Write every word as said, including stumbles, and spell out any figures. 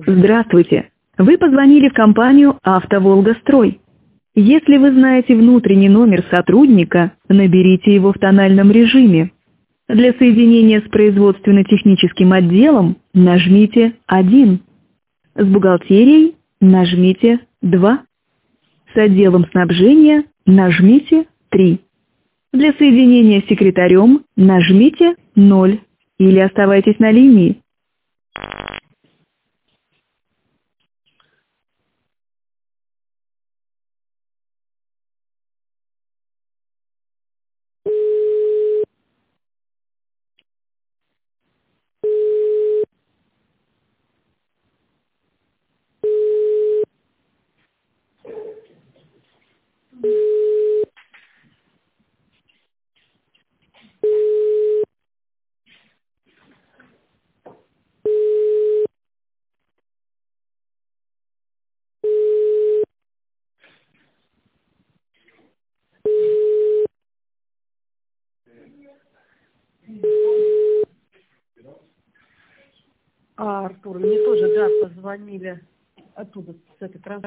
Здравствуйте. Вы позвонили в компанию «АвтоВолгастрой». Если вы знаете внутренний номер сотрудника, наберите его в тональном режиме. Для соединения с производственно-техническим отделом нажмите один. С бухгалтерией нажмите два. С отделом снабжения нажмите три. Для соединения с секретарем нажмите ноль или оставайтесь на линии. А, Артур, мне тоже, да, позвонили оттуда, с этой трансляции.